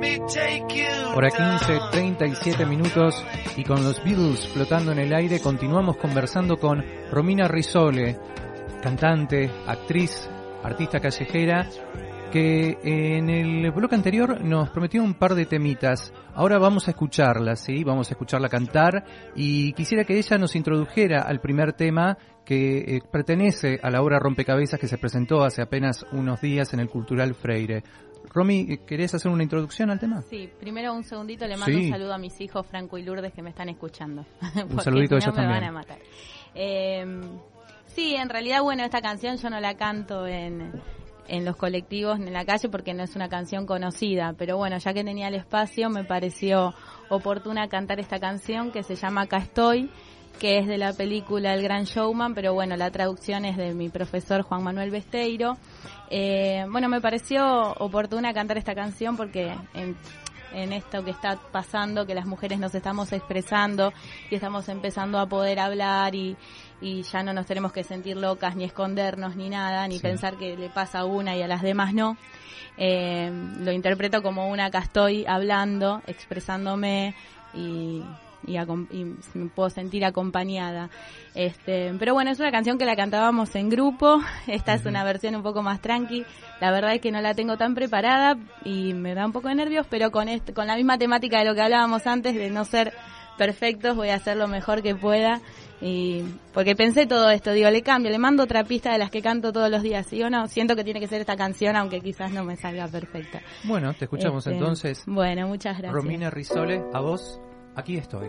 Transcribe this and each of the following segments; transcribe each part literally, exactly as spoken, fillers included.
Hora quince, treinta y siete minutos, y con los Beatles flotando en el aire continuamos conversando con Romina Risole, cantante, actriz, artista callejera, que en el bloque anterior nos prometió un par de temitas. Ahora vamos a escucharla, ¿sí? Vamos a escucharla cantar, y quisiera que ella nos introdujera al primer tema que eh, pertenece a la obra Rompecabezas que se presentó hace apenas unos días en el Cultural Freire. Romy, ¿querés hacer una introducción al tema? Sí, primero un segundito le mando sí. un saludo a mis hijos Franco y Lourdes que me están escuchando. Un saludito a si no ellos me también. Van a matar. Eh, sí, en realidad, bueno, esta canción yo no la canto en, en los colectivos, en la calle, porque no es una canción conocida. Pero bueno, ya que tenía el espacio, me pareció oportuna cantar esta canción que se llama Acá estoy, que es de la película El Gran Showman, pero bueno, la traducción es de mi profesor Juan Manuel Besteiro. Eh, bueno, me pareció oportuna cantar esta canción porque en, en esto que está pasando, que las mujeres nos estamos expresando y estamos empezando a poder hablar y, y ya no nos tenemos que sentir locas, ni escondernos, ni nada, ni sí. pensar que le pasa a una y a las demás no. Eh, lo interpreto como una acá estoy hablando, expresándome y... Y, y me puedo sentir acompañada. Este, pero bueno, es una canción que la cantábamos en grupo. Esta es una versión un poco más tranqui. La verdad es que no la tengo tan preparada y me da un poco de nervios, pero con este, con la misma temática de lo que hablábamos antes, de no ser perfectos, voy a hacer lo mejor que pueda. Y porque pensé todo esto, digo, le cambio, le mando otra pista de las que canto todos los días. Y yo no, siento que tiene que ser esta canción, aunque quizás no me salga perfecta. Bueno, te escuchamos este, entonces. Bueno, muchas gracias. Romina Risole, a vos. Aquí estoy.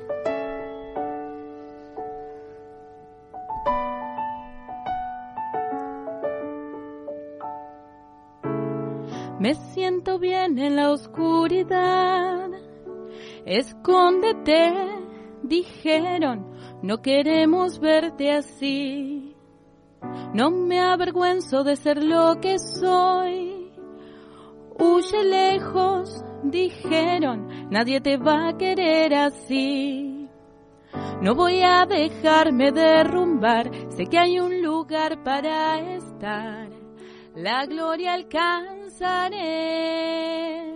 Me siento bien en la oscuridad. Escóndete, dijeron, no queremos verte así. No me avergüenzo de ser lo que soy. Huye lejos, dijeron, nadie te va a querer así. No voy a dejarme derrumbar, sé que hay un lugar para estar. La gloria alcanzaré.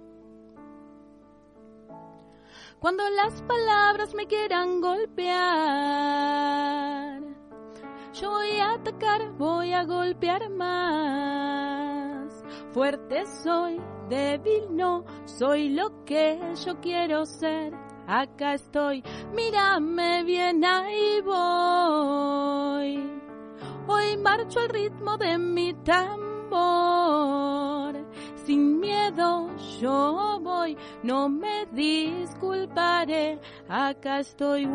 Cuando las palabras me quieran golpear, yo voy a atacar, voy a golpear más. Fuerte soy, débil no, soy lo que yo quiero ser. Acá estoy, mírame bien, ahí voy. Hoy marcho al ritmo de mi tambor. Sin miedo yo voy, no me disculparé. Acá estoy,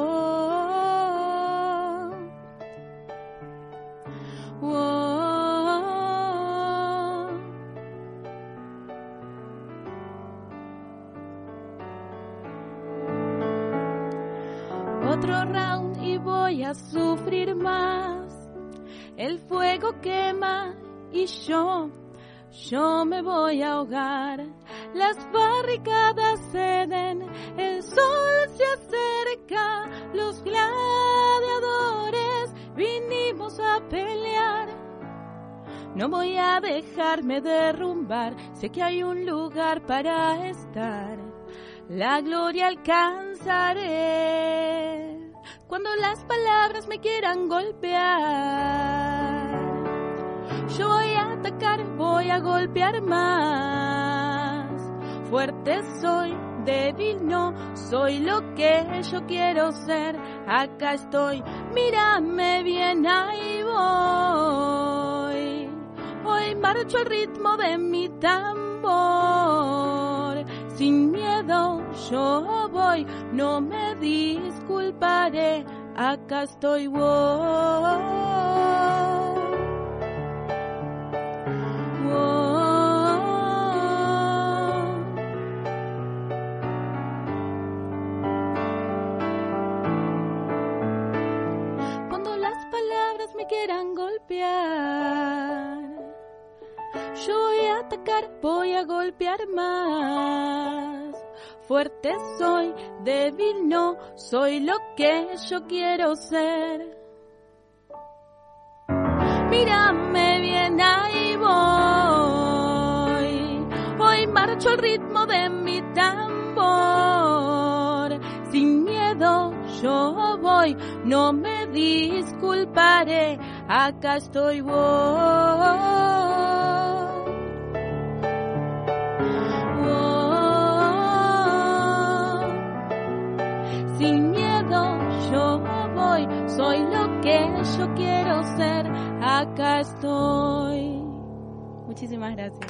wow. Wow. Otro round y voy a sufrir más. El fuego quema y yo, yo me voy a ahogar. Las barricadas ceden, el sol se acerca. Los gladiadores vinimos a pelear. No voy a dejarme derrumbar, sé que hay un lugar para estar. La gloria alcanzaré. Cuando las palabras me quieran golpear, yo voy a atacar, voy a golpear más. Fuerte soy, débil no, soy lo que yo quiero ser. Acá estoy, mírame bien, ahí voy. Hoy marcho al ritmo de mi tambor. Sin miedo yo voy, no me disculparé. Acá estoy, wow. Wow. Cuando las palabras me quieran golpear, yo voy a atacar, voy a golpear más. Fuerte soy, débil no, soy lo que yo quiero ser. Mírame bien, ahí voy. Hoy marcho al ritmo de mi tambor. Sin miedo yo voy, no me disculparé, acá estoy voy. Oh, sin miedo yo voy, soy lo que yo quiero ser, acá estoy. Muchísimas gracias.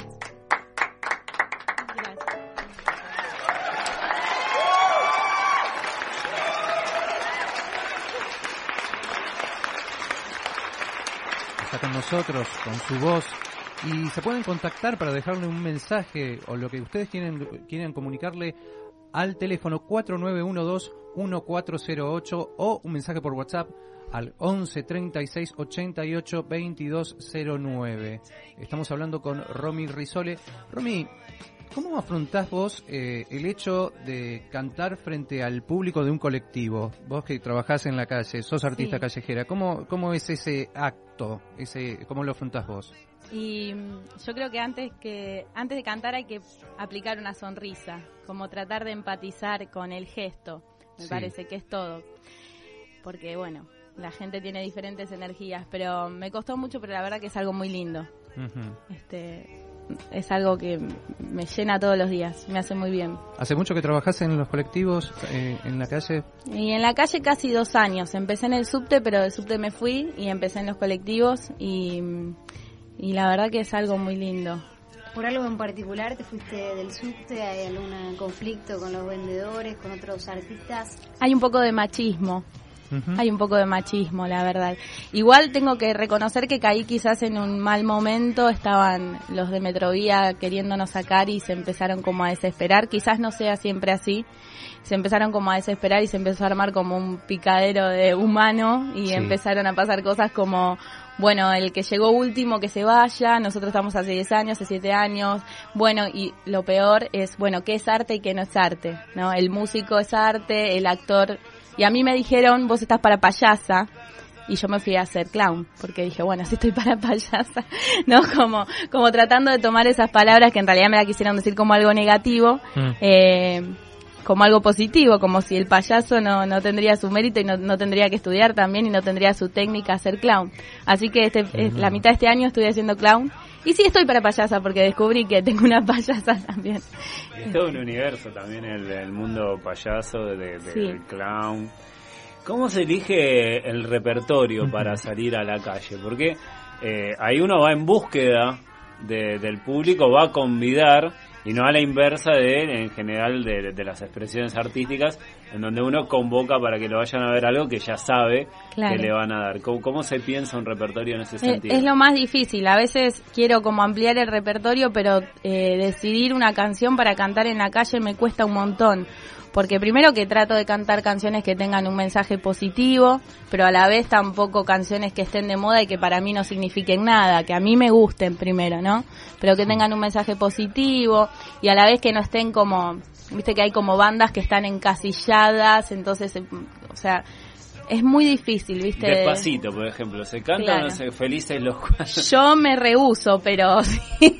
Con nosotros, con su voz, y se pueden contactar para dejarle un mensaje o lo que ustedes quieren, quieran comunicarle al teléfono cuatro nueve uno dos uno cuatro cero ocho o un mensaje por WhatsApp al once treinta y seis ochenta y ocho veintidós cero nueve. Estamos hablando con Romy Risole. Romy, ¿cómo afrontás vos eh, el hecho de cantar frente al público de un colectivo? Vos que trabajás en la calle, sos artista sí. callejera, ¿cómo, cómo es ese acto? Ese, ¿cómo lo afrontás vos? Y yo creo que antes que antes de cantar hay que aplicar una sonrisa, como tratar de empatizar con el gesto, me sí. parece que es todo. Porque bueno, la gente tiene diferentes energías, pero me costó mucho, pero la verdad que es algo muy lindo. Uh-huh. Este... Es algo que me llena todos los días, me hace muy bien. ¿Hace mucho que trabajás en los colectivos, eh, en la calle? Y en la calle casi dos años. Empecé en el subte, pero del subte me fui y empecé en los colectivos y, y la verdad que es algo muy lindo. ¿Por algo en particular te fuiste del subte? ¿Hay algún conflicto con los vendedores, con otros artistas? Hay un poco de machismo. Uh-huh. Hay un poco de machismo, la verdad. Igual tengo que reconocer que caí quizás en un mal momento. Estaban los de Metrovía queriéndonos sacar y se empezaron como a desesperar. Quizás no sea siempre así. Se empezaron como a desesperar y se empezó a armar como un picadero de humano y sí. empezaron a pasar cosas como, bueno, el que llegó último que se vaya, nosotros estamos hace diez años, hace siete años, bueno, y lo peor es, bueno, ¿qué es arte y qué no es arte? ¿No? El músico es arte, el actor... Y a mí me dijeron, vos estás para payasa, y yo me fui a hacer clown, porque dije, bueno, si estoy para payasa, ¿no? Como, como tratando de tomar esas palabras que en realidad me la quisieron decir como algo negativo, mm. eh, como algo positivo, como si el payaso no, no tendría su mérito y no, no tendría que estudiar también y no tendría su técnica hacer clown. Así que este, mm. la mitad de este año estuve haciendo clown. Y sí estoy para payasa porque descubrí que tengo una payasa también. Es todo un universo también el, el mundo payaso, de, de, sí. del clown. ¿Cómo se elige el repertorio para salir a la calle? Porque eh, ahí uno va en búsqueda de, del público, va a convidar y no a la inversa de, en general, de, de las expresiones artísticas, en donde uno convoca para que lo vayan a ver algo que ya sabe claro. que le van a dar. ¿Cómo, cómo se piensa un repertorio en ese sentido? Es, es lo más difícil. A veces quiero como ampliar el repertorio, pero eh, decidir una canción para cantar en la calle me cuesta un montón. Porque primero que trato de cantar canciones que tengan un mensaje positivo, pero a la vez tampoco canciones que estén de moda y que para mí no signifiquen nada, que a mí me gusten primero, ¿no? Pero que tengan un mensaje positivo y a la vez que no estén como, viste que hay como bandas que están encasilladas, entonces, o sea, es muy difícil, ¿viste? Despacito, por ejemplo, ¿se cantan claro. no sé, felices los cuatro? Yo me rehúso, pero sí.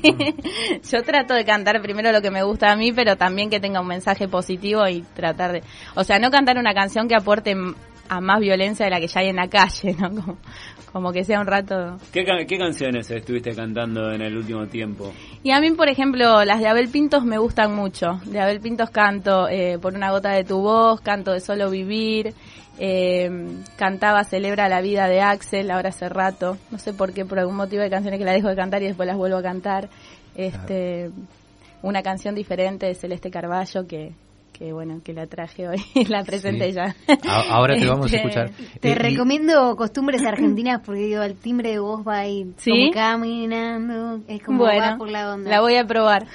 Yo trato de cantar primero lo que me gusta a mí, pero también que tenga un mensaje positivo y tratar de... O sea, no cantar una canción que aporte a más violencia de la que ya hay en la calle, ¿no? Como, como que sea un rato... ¿Qué, ¿Qué canciones estuviste cantando en el último tiempo? Y a mí, por ejemplo, las de Abel Pintos me gustan mucho. De Abel Pintos canto eh, Por una gota de tu voz, canto de Solo vivir... Eh, cantaba Celebra la vida de Axel ahora hace rato, no sé por qué, por algún motivo hay canciones que las dejo de cantar y después las vuelvo a cantar. Este, una canción diferente de Celeste Carballo que, que bueno, que la traje hoy y la presenté sí. ya. Ahora te vamos a escuchar. Te eh, recomiendo y... Costumbres Argentinas porque digo, el timbre de voz va ahí ¿sí? como caminando, es como bueno, va por la onda. La voy a probar.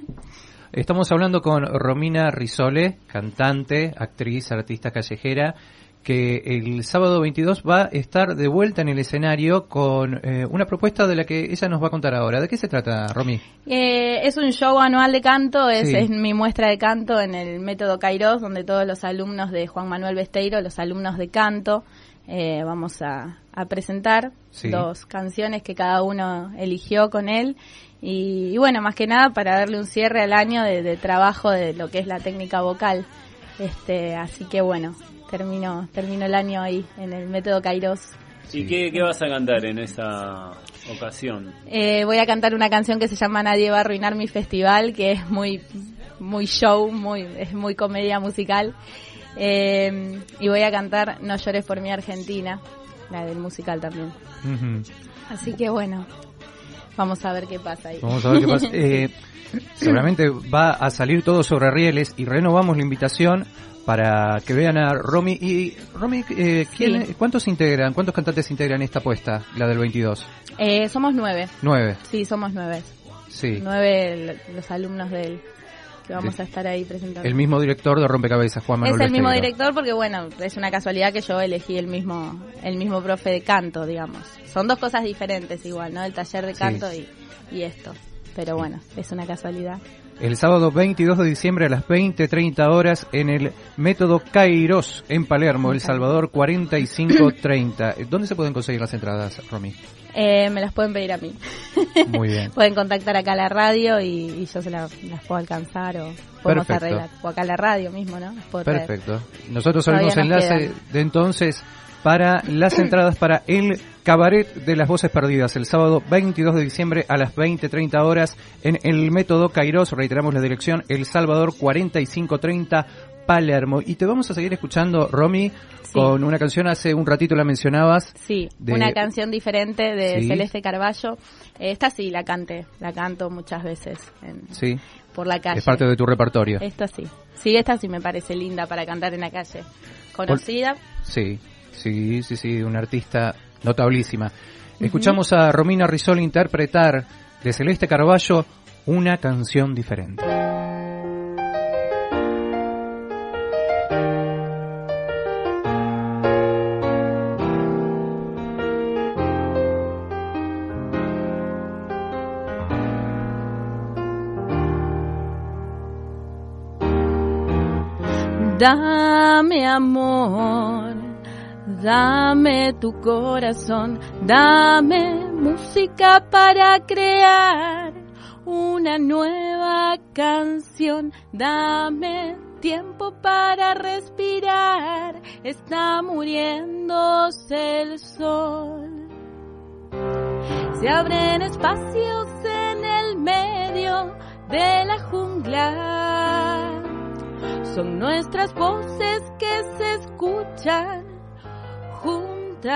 Estamos hablando con Romina Risole, cantante, actriz, artista callejera, que el sábado veintidós va a estar de vuelta en el escenario con eh, una propuesta de la que ella nos va a contar ahora. ¿De qué se trata, Romy? Eh, es un show anual de canto, es, sí. es mi muestra de canto en el Método Kairos, donde todos los alumnos de Juan Manuel Besteiro, los alumnos de canto, eh, vamos a, a presentar sí. dos canciones que cada uno eligió con él. Y, y bueno, más que nada para darle un cierre al año de, de trabajo de lo que es la técnica vocal. Este, así que bueno, termino, termino el año ahí en el método Kairos. ¿Y qué, qué vas a cantar en esa ocasión? Eh, voy a cantar una canción que se llama Nadie va a arruinar mi festival, que es muy, muy show, muy, es muy comedia musical. Eh, y voy a cantar No llores por mi Argentina, la del musical también. Uh-huh. Así que bueno, vamos a ver qué pasa ahí. Vamos a ver qué pasa. Eh, seguramente va a salir todo sobre rieles y renovamos la invitación para que vean a Romy. Y Romy, eh, ¿quién, sí. ¿cuántos integran, cuántos cantantes integran esta apuesta, la del veintidós? Eh, somos nueve. Nueve. Sí, somos nueve. Sí. Nueve los alumnos de él que vamos sí. a estar ahí presentando. El mismo director de Rompecabezas, Juan Manuel Es el mismo Besteiro. director porque, bueno, es una casualidad que yo elegí el mismo el mismo profe de canto, digamos. Son dos cosas diferentes igual, ¿no? El taller de canto sí. y, y esto. Pero bueno, es una casualidad. El sábado veintidós de diciembre a las veinte treinta horas en el método Kairos en Palermo, El Salvador cuarenta y cinco treinta. ¿Dónde se pueden conseguir las entradas, Romy? Eh, me las pueden pedir a mí. Muy bien. Pueden contactar acá a la radio y, y yo se la, las puedo alcanzar o podemos Perfecto. arreglar. O acá a la radio mismo, ¿no? Las puedo traer. Perfecto. Nosotros Todavía haremos nos enlace quedan. de entonces para las entradas para el Cabaret de las Voces Perdidas, el sábado veintidós de diciembre a las veinte treinta horas en el método Kairos. Reiteramos la dirección, El Salvador cuarenta y cinco treinta, Palermo. Y te vamos a seguir escuchando, Romy, sí. con una canción, hace un ratito la mencionabas. Sí, de... una canción diferente de sí. Celeste Carballo. Esta sí la canté, la canto muchas veces en, sí. por la calle. Es parte de tu repertorio. Esta sí. Sí, esta sí me parece linda para cantar en la calle. Conocida. Por... Sí, sí, sí, sí, una artista notabilísima. Uh-huh. Escuchamos a Romina Risoli interpretar de Celeste Carballo una canción diferente. Dame amor, dame tu corazón, dame música para crear una nueva canción, dame tiempo para respirar, está muriéndose el sol. Se abren espacios en el medio de la jungla. Son nuestras voces que se escuchan juntas.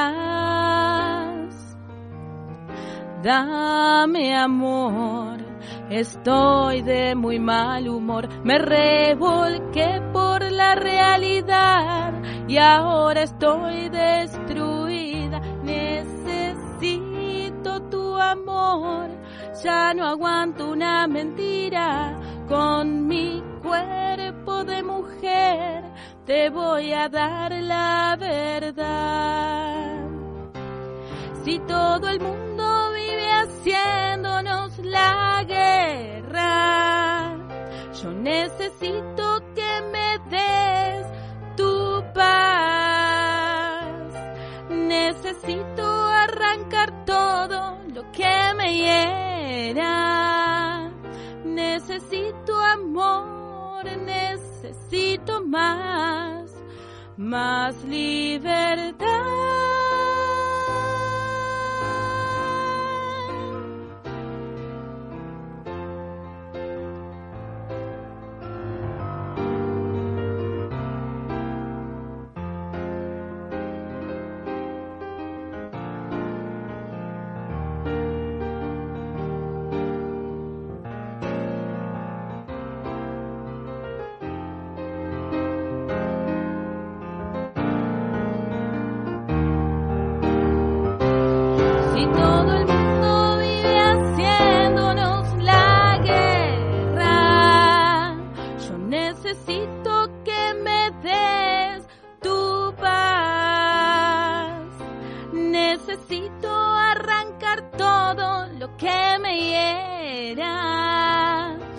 Dame amor, estoy de muy mal humor. Me revolqué por la realidad y ahora estoy destruida. Necesito tu amor, ya no aguanto una mentira. Con mi cuerpo de mujer te voy a dar la verdad. Si todo el mundo vive haciéndonos la guerra, yo necesito que me des tu paz. Necesito arrancar todo lo que me hiera. Necesito amor, necesito más, más libertad.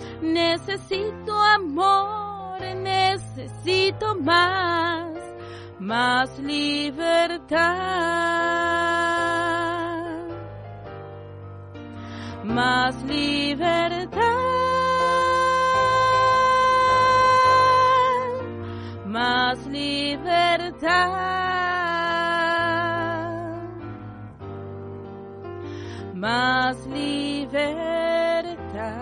Necesito amor, necesito más, más libertad, más libertad, más libertad, más libertad.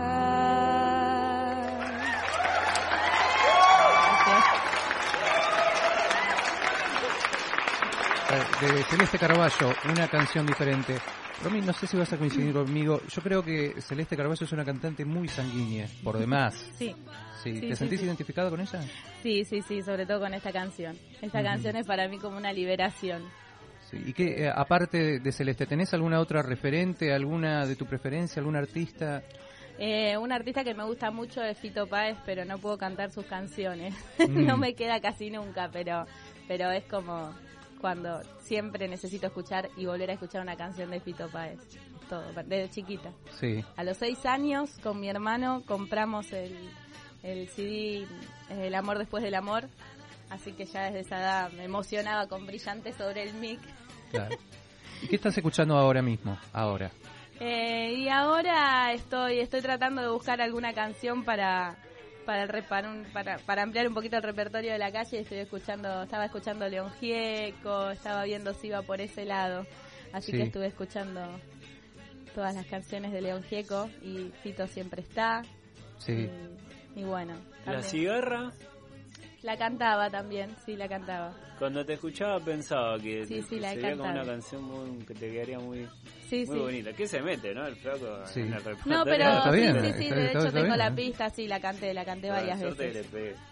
De Celeste Carballo, una canción diferente. Romy, no sé si vas a coincidir conmigo. Yo creo que Celeste Carballo es una cantante muy sanguínea, por demás. Sí. Sí. Sí, ¿Te sí, sentís sí. identificada con ella? Sí, sí, sí, sobre todo con esta canción. Esta Uh-huh. canción es para mí como una liberación. Sí. ¿Y qué, eh, aparte de, de Celeste, tenés alguna otra referente, alguna de tu preferencia, algún artista? Eh, un artista que me gusta mucho es Fito Páez, pero no puedo cantar sus canciones. Mm. No me queda casi nunca, pero, pero es como cuando siempre necesito escuchar y volver a escuchar una canción de Fito Páez. Todo, desde chiquita. Sí. A los seis años, con mi hermano, compramos el, el C D El amor después del amor. Así que ya desde esa edad me emocionaba con Brillante sobre el mic. Claro. ¿Y qué estás escuchando ahora mismo? Ahora. Eh, y ahora estoy estoy tratando de buscar alguna canción para para, el, re- para, un- para para ampliar un poquito el repertorio de la calle. Estoy escuchando, estaba escuchando León Gieco, estaba viendo si iba por ese lado, así Sí. que estuve escuchando todas las canciones de León Gieco y Fito siempre está. Sí. Y, y bueno, La también. cigarra, La cantaba también, sí, la cantaba. cuando te escuchaba pensaba que, Sí, sí, que la he sería como cantado. una canción muy, que te quedaría muy, Sí, muy sí. bonita. ¿Qué se mete, no? El flaco Sí. en el No, repertorio. pero Está sí, bien, sí, sí, está- de está- hecho está tengo bien, la ¿eh? pista, sí, la canté, la canté Buena varias suerte veces. que le pegue.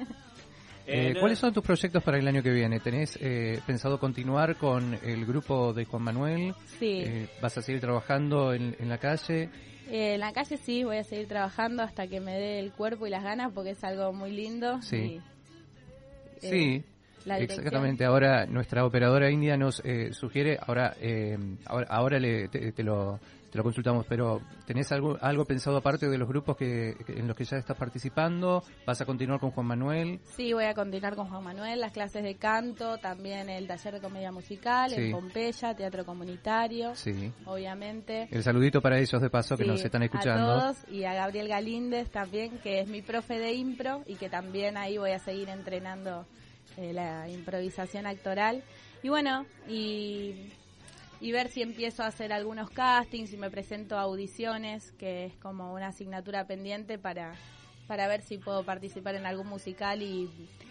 Eh, Eh, no- ¿Cuáles son tus proyectos para el año que viene? ¿Tenés eh, pensado continuar con el grupo de Juan Manuel? Sí. Eh, ¿Vas a seguir trabajando en, en la calle? Eh, en la calle sí, voy a seguir trabajando hasta que me dé el cuerpo y las ganas porque es algo muy lindo. Sí. Y, eh, Sí, la dirección. exactamente. Ahora nuestra operadora india nos eh, sugiere, ahora eh, ahora, ahora le, te, te lo, te lo consultamos, pero ¿tenés algo algo pensado aparte de los grupos que, que- en los que ya estás participando? ¿Vas a continuar con Juan Manuel? Sí, voy a continuar con Juan Manuel, las clases de canto, también el taller de comedia musical Sí. en Pompeya, teatro comunitario, Sí. obviamente. El saludito para ellos de paso que Sí, nos están escuchando. A todos y a Gabriel Galíndez también, que es mi profe de impro y que también ahí voy a seguir entrenando eh, la improvisación actoral. Y bueno, y, y ver si empiezo a hacer algunos castings y me presento a audiciones, que es como una asignatura pendiente para, para ver si puedo participar en algún musical y,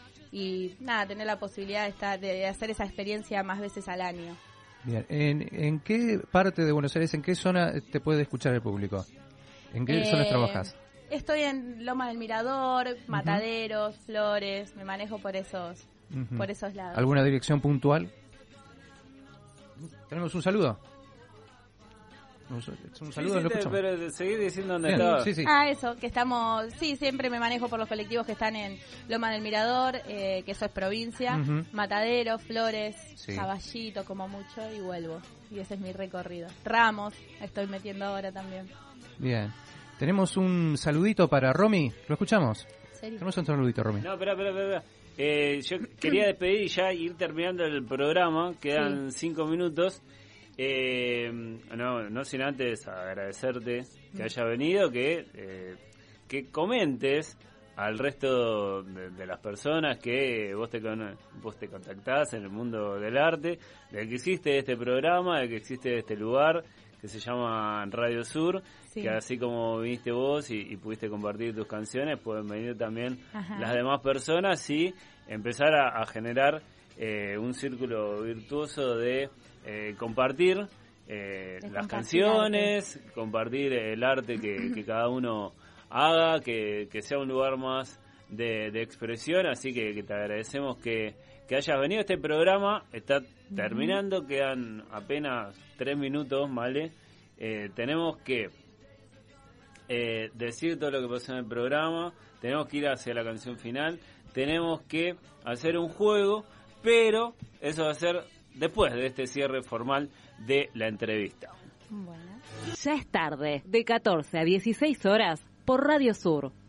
y nada, tener la posibilidad de, estar, de hacer esa experiencia más veces al año. Bien. ¿En, ¿En qué parte de Buenos Aires, en qué zona te puede escuchar el público? ¿En qué Eh, zonas trabajas? Estoy en Loma del Mirador, Mataderos, Flores, me manejo por esos Ujú. por esos lados. ¿Alguna dirección puntual? ¿Tenemos un saludo? Un, un Sí, saludo, sí, lo te- escuchamos. pero seguir diciendo dónde Bien, estaba. sí, sí. Ah, eso, que estamos, sí, siempre me manejo por los colectivos que están en Loma del Mirador, eh, que eso es provincia, Ujú. Mataderos, Flores, Sí. Caballito como mucho y vuelvo. Y ese es mi recorrido. Ramos, estoy metiendo ahora también. Bien. Tenemos un saludito para Romy. ¿Lo escuchamos? ¿En serio? Tenemos un saludito, Romy. No, espera, espera, espera. Eh, yo quería despedir y ya ir terminando el programa. Quedan cinco minutos. Eh, no, no sin antes agradecerte que haya venido, que eh, que comentes al resto de, de las personas que vos te, con- vos te contactás en el mundo del arte, de que existe este programa, de que existe este lugar que se llama Radio Sur, Sí. que así como viniste vos y, y pudiste compartir tus canciones, pueden venir también Ajá. las demás personas y empezar a, a generar eh, un círculo virtuoso de eh, compartir eh, De las compartir canciones, compartir el arte que, que cada uno haga, que, que sea un lugar más de, de expresión, así que, que te agradecemos que, que hayas venido. Este programa está terminando, quedan apenas tres minutos, ¿vale? Eh, tenemos que eh, decir todo lo que pasó en el programa, tenemos que ir hacia la canción final, tenemos que hacer un juego, pero eso va a ser después de este cierre formal de la entrevista. Bueno. Ya es tarde, de catorce a dieciséis horas, por Radio Sur.